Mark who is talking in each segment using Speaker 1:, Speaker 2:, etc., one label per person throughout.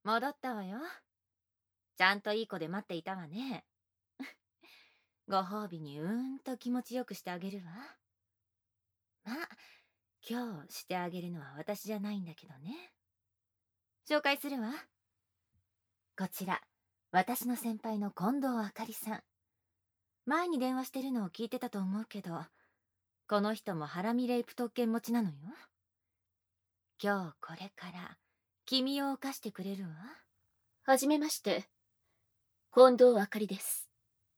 Speaker 1: 戻ったわよ。ちゃんといい子で待っていたわね。ご褒美にと気持ちよくしてあげるわ。まあ、今日してあげるのは私じゃないんだけどね。紹介するわ。こちら、私の先輩の近藤あかりさん。前に電話してるのを聞いてたと思うけど、この人もハラミレイプ特権持ちなのよ。今日これから君を犯してくれるわ。
Speaker 2: はじめまして、近藤あかりです。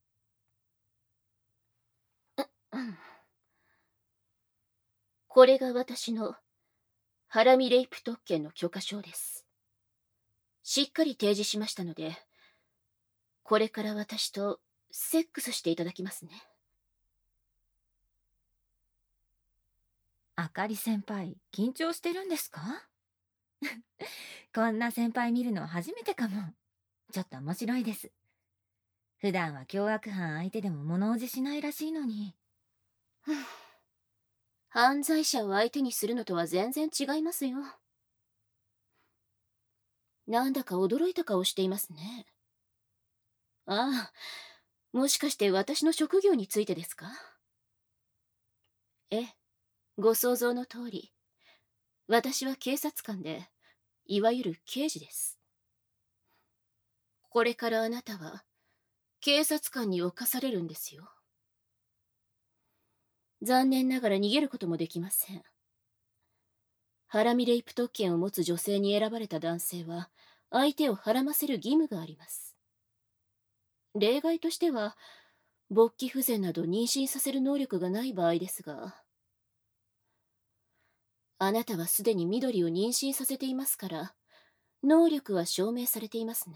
Speaker 2: これが私のハラミレイプ特権の許可証です。しっかり提示しましたので、これから私とセックスしていただきますね。
Speaker 1: あかり先輩、緊張してるんですか？こんな先輩見るの初めてかも。ちょっと面白いです。普段は凶悪犯相手でも物おじしないらしいのに。
Speaker 2: 犯罪者を相手にするのとは全然違いますよ。なんだか驚いた顔していますね。ああ、もしかして私の職業についてですか？ええ、ご想像の通り、私は警察官で、いわゆる刑事です。これからあなたは警察官に侵されるんですよ。残念ながら逃げることもできません。ハラミレイプ特権を持つ女性に選ばれた男性は、相手をはらませる義務があります。例外としては、勃起不全など妊娠させる能力がない場合ですが、あなたはすでに緑を妊娠させていますから、能力は証明されていますね。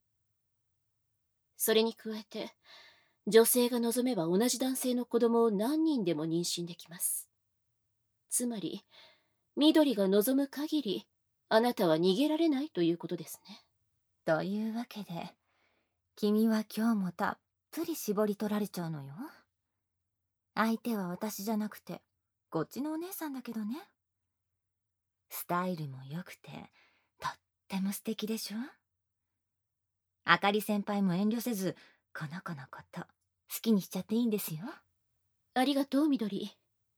Speaker 2: それに加えて、女性が望めば同じ男性の子供を何人でも妊娠できます。つまり、緑が望む限り、あなたは逃げられないということですね。
Speaker 1: というわけで、君は今日もたっぷり絞り取られちゃうのよ。相手は私じゃなくて、こっちのお姉さんだけどね。スタイルも良くて、とっても素敵でしょ？あかり先輩も遠慮せず、この子のこと好きにしちゃっていいんですよ。
Speaker 2: ありがとう、緑。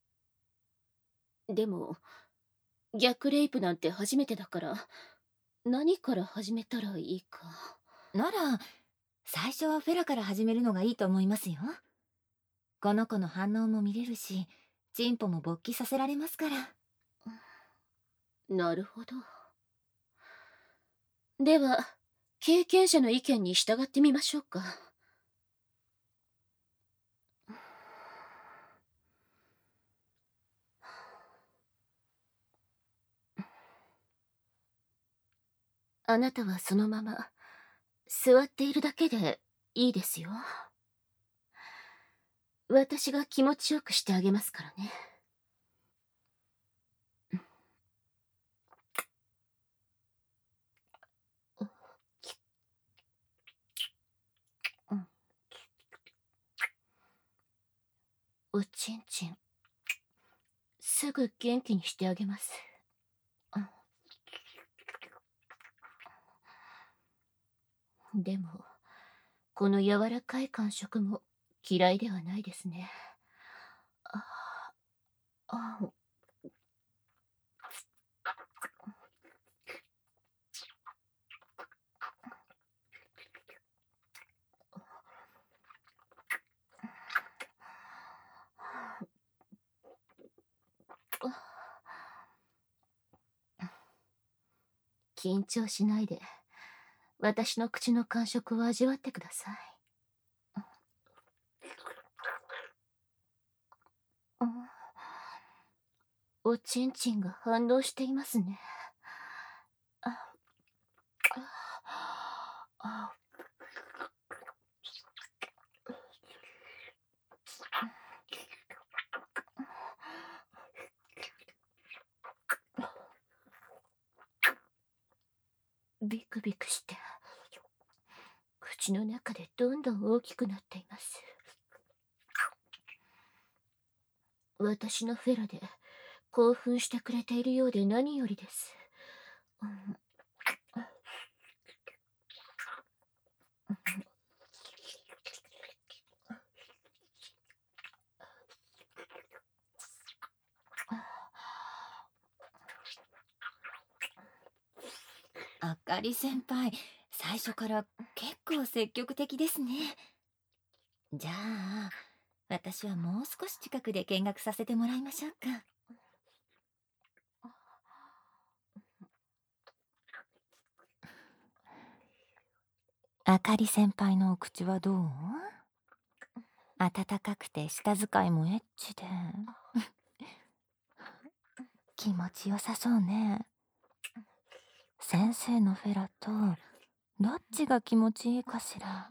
Speaker 2: でも、逆レイプなんて初めてだから、何から始めたらいいか。
Speaker 1: なら、最初はフェラから始めるのがいいと思いますよ。この子の反応も見れるし、チンポも勃起させられますから。
Speaker 2: なるほど。では、経験者の意見に従ってみましょうか。あなたはそのまま、座っているだけでいいですよ。私が気持ちよくしてあげますからね。おちんちん、すぐ元気にしてあげます。でも、この柔らかい感触も嫌いではないですね。ああ、緊張しないで、私の口の感触を味わってください。おちんちんが反応していますね。ああビクビクして、口の中でどんどん大きくなっています。私のフェラで興奮してくれているようで何よりです。
Speaker 1: あかり先輩、最初から結構積極的ですね。じゃあ、私はもう少し近くで見学させてもらいましょうか。あかり先輩のお口はどう？暖かくて舌使いもエッチで気持ちよさそうね。先生のフェラとどっちが気持ちいいかしら。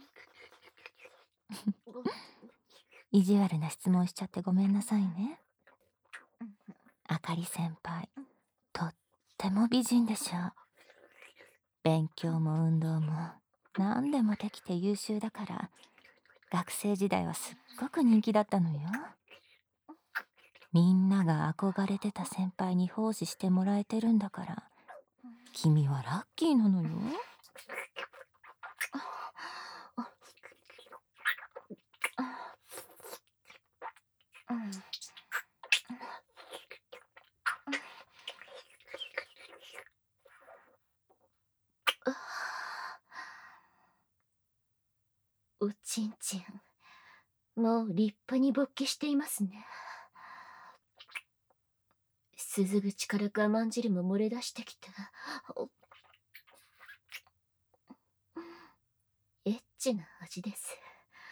Speaker 1: 意地悪な質問しちゃってごめんなさいね。あかり先輩、とっても美人でしょ。勉強も運動も何でもできて優秀だから、学生時代はすっごく人気だったのよ。みんなが憧れてた先輩に奉仕してもらえてるんだから、君はラッキーなのよ。
Speaker 2: おちんちん、もう立派に勃起していますね。鈴口から我慢汁も漏れ出してきた。エッチな味です。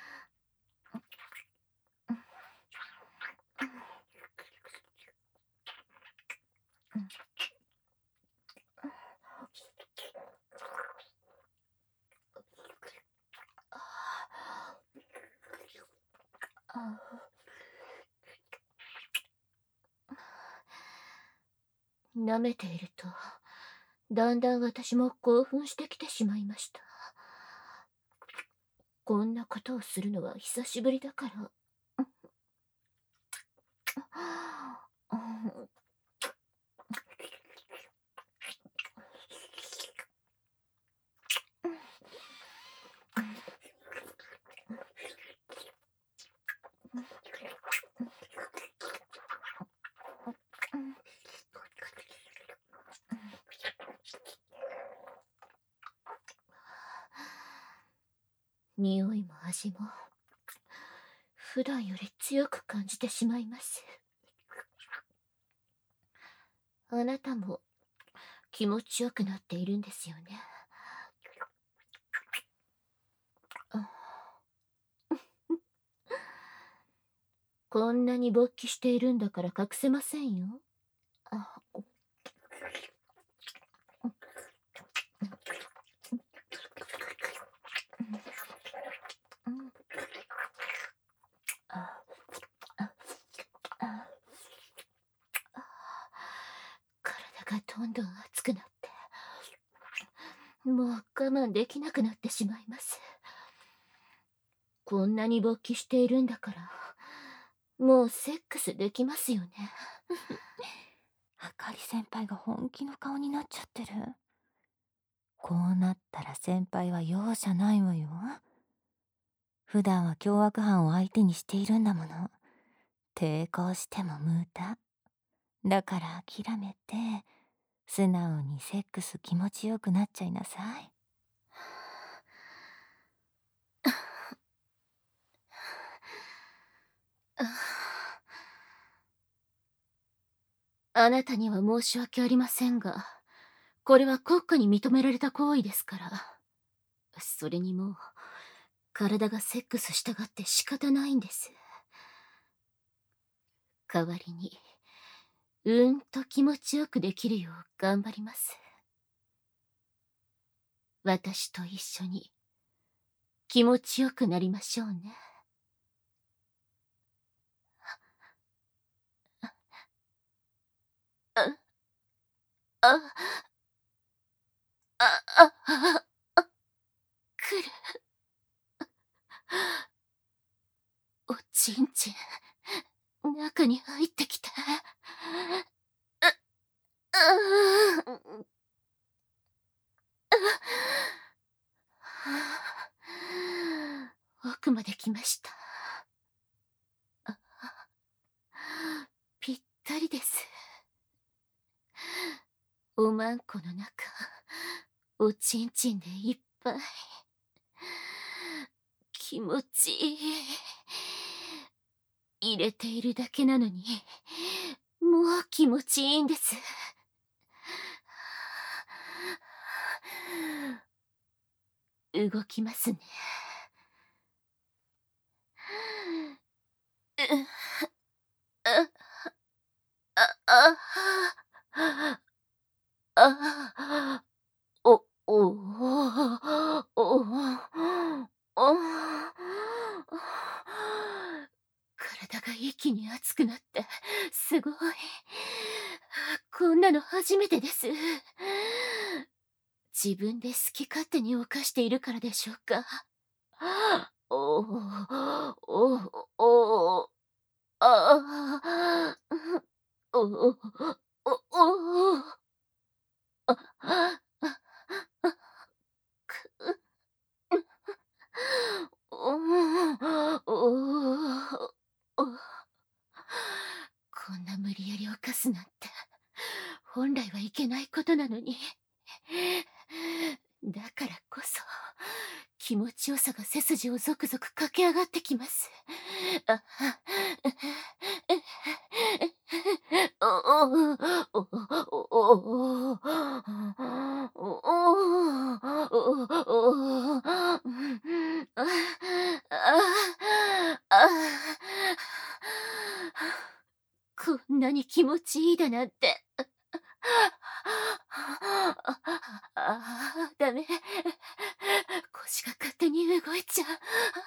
Speaker 2: 舐めていると、だんだん私も興奮してきてしまいました。こんなことをするのは久しぶりだから。匂いも味も普段より強く感じてしまいます。あなたも気持ちよくなっているんですよね。こんなに勃起しているんだから隠せませんよ。体がどんどん熱くなって、もう我慢できなくなってしまいます。こんなに勃起しているんだから、もうセックスできますよね。
Speaker 1: あかり先輩が本気の顔になっちゃってる。こうなったら先輩は容赦ないわよ。普段は凶悪犯を相手にしているんだもの。抵抗しても無駄。だから諦めて、素直にセックス気持ちよくなっちゃいなさい。
Speaker 2: あなたには申し訳ありませんが、これは国家に認められた行為ですから。それにもう、体がセックスしたがって仕方ないんです。代わりに、気持ちよくできるよう頑張ります。私と一緒に気持ちよくなりましょうね。あ、あ、来る。おちんちん、中に入ってきた。奥まで来ました。ぴったりです。おまんこの中、 おちんちんでいっぱい。気持ちいい。入れているだけなのに、もう気持ちいいんです。動きますね。お、おお、体が一気に熱くなって、すごい。こんなの初めてです。自分で好き勝手に犯しているからでしょうか。おお、おお、ああ、おお、おお、こんな無理やり犯すなんて、本来はいけないことなのに。だからこそ、気持ちよさが背筋をゾクゾク駆け上がってきます。こんなに気持ちいいだなんて。ダメ。腰が勝手に動いちゃう。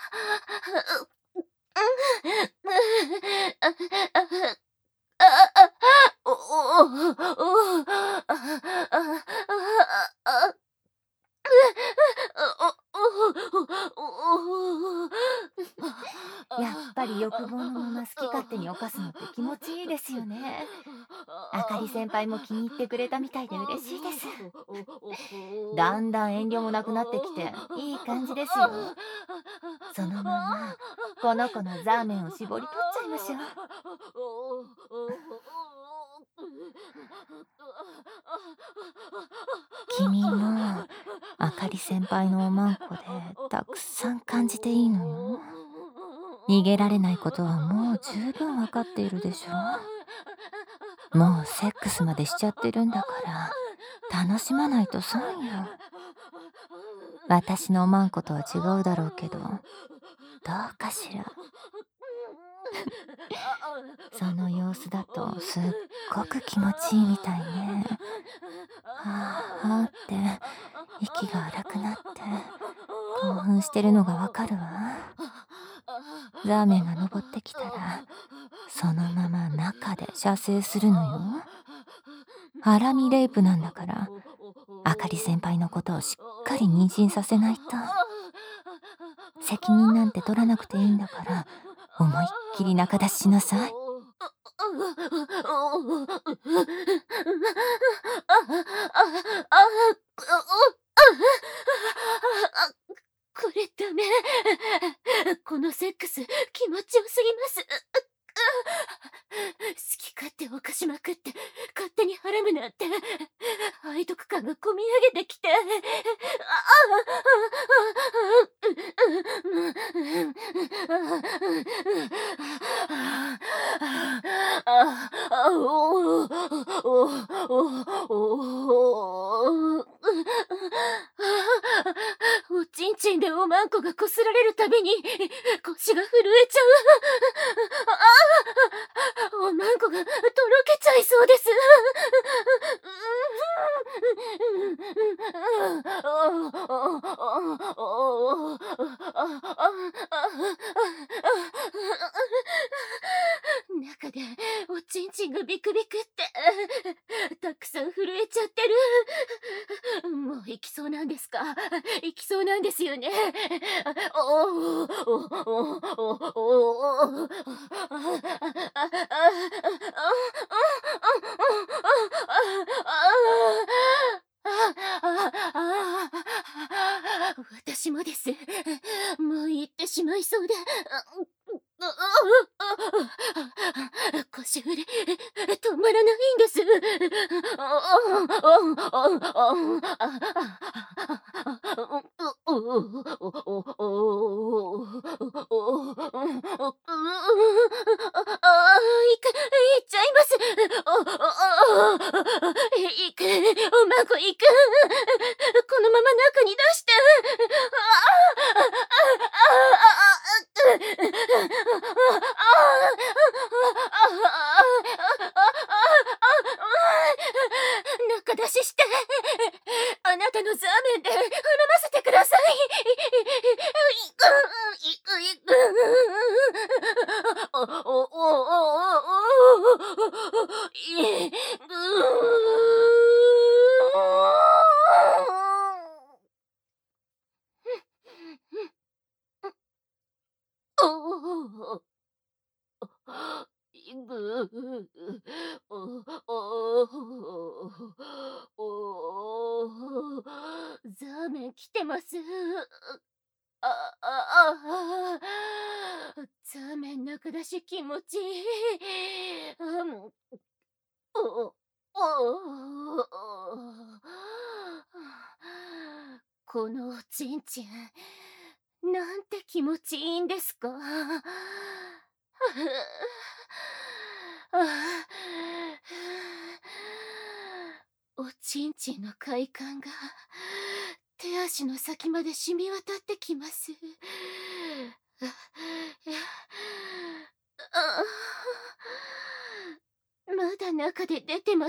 Speaker 1: やっぱり欲望のまま好き勝手に犯すのって気持ちいいですよね。あかり先輩も気に入ってくれたみたいで嬉しいです。だんだん遠慮もなくなってきていい感じですよ。そのままこの子のザーメンを絞り取っちゃいましょう。君もあかり先輩のおまんこでたくさん感じていいのよ。逃げられないことはもう十分わかっているでしょ。もうセックスまでしちゃってるんだから楽しまないと損よ。私のおまんことは違うだろうけど、どうかしら。その様子だとすっごく気持ちいいみたいね。はあって息が荒くなって興奮してるのがわかるわ。ザーメンが登ってきたらそのまま中で射精するのよ。ハラミレイプなんだから、あかり先輩のことをしっかり妊娠させないと。責任なんて取らなくていいんだから思いっきり仲出ししなさい。
Speaker 2: これダメ。このセックス気持ちよすぎます。好き勝手犯しまくって勝手にはらむなんて背徳感がこみ上げてきて。おちんちんでおまんこがこすられるたびに腰が震えちゃう。おまんこがとろけちゃいそうです。中でおちんちんがビクビクってたくさん震えちゃってる。もう行きそうなんですか？行きそうなんですよね。私もです。もう行ってしまいそうで。腰振り止まらないんです。 メンで産ませてください。お、お、お、お、お、い、お、ぐおおザーメン来てます。ザーメン中出し気持ちいい。もう、おおこのおちんちん、なんて気持ちいいんですか。おちんちんの快感が手足の先まで染み渡ってきます。まだ中で出てます。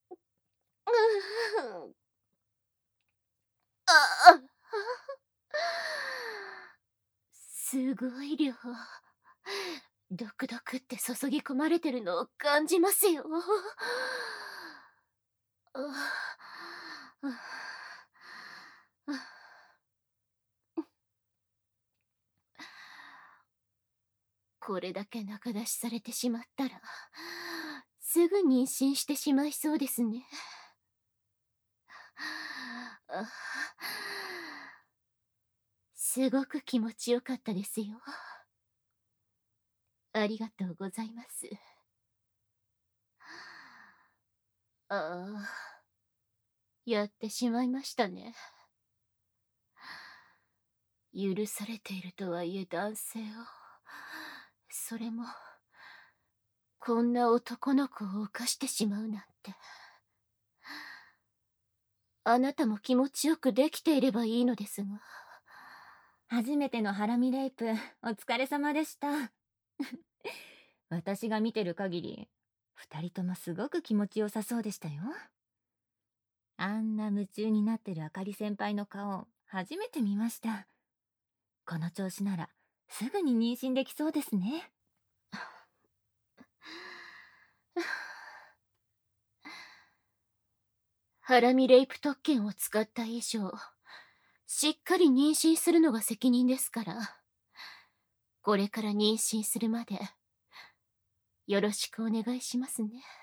Speaker 2: すごい量。ドクドクって注ぎ込まれてるのを感じますよ。これだけ中出しされてしまったら、すぐ妊娠してしまいそうですね。すごく気持ちよかったですよ。ありがとうございます。やってしまいましたね。許されているとはいえ男性を、それもこんな男の子を犯してしまうなんて。あなたも気持ちよくできていればいいのですが。
Speaker 1: 初めてのハラミレイプ、お疲れ様でした。私が見てる限り、二人ともすごく気持ちよさそうでしたよ。あんな夢中になってるあかり先輩の顔、初めて見ました。この調子なら、すぐに妊娠できそうですね。
Speaker 2: ハラミレイプ特権を使った以上、しっかり妊娠するのが責任ですから、これから妊娠するまで、よろしくお願いしますね。